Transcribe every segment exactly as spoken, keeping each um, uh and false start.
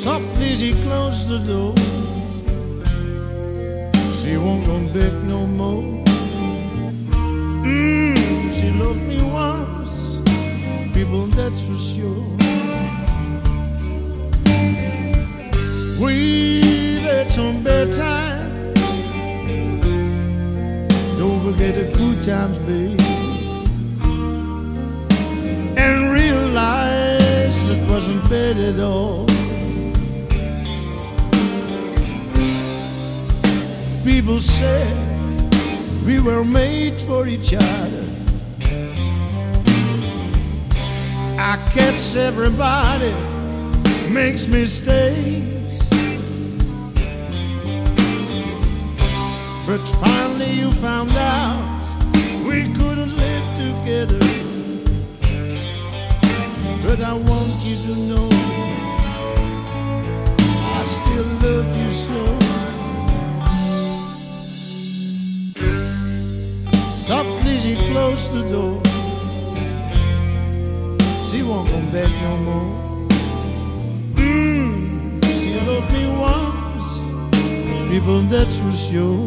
Softly she closed the door. She won't come back no more. Mm, she loved me once, people, that's for sure. We've had some bad times. Don't forget the good times, babe. And realize it wasn't bad at all. People said we were made for each other. I catch everybody, makes mistakes. But finally you found out we couldn't live together. But I want you to know I still love you so. Softly she closed the door. She won't come back no more. Mm, she loved me once, people, that's for sure.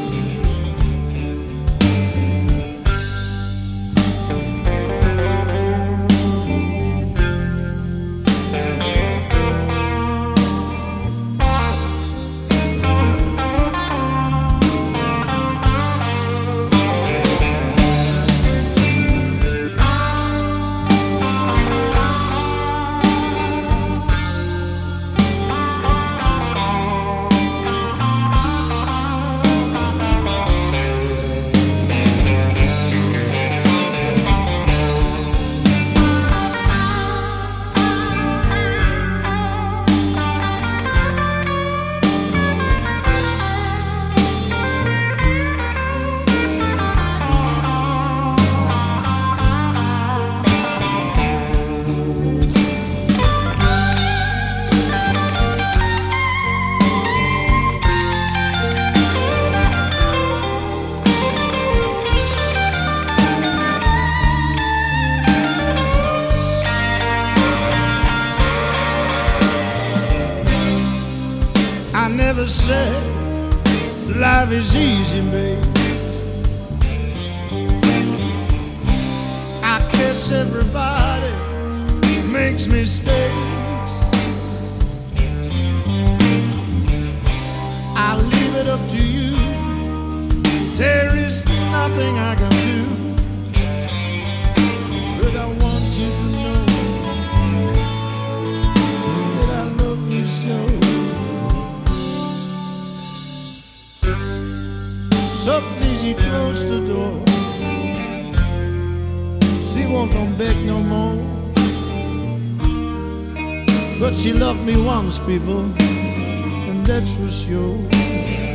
I never said life is easy, babe. I guess everybody makes mistakes. I leave it up to you. There is nothing I can do. But I want you to know that I love you so. Softly she closed the door. She won't come back no more. But she loved me once, people, and that's for sure.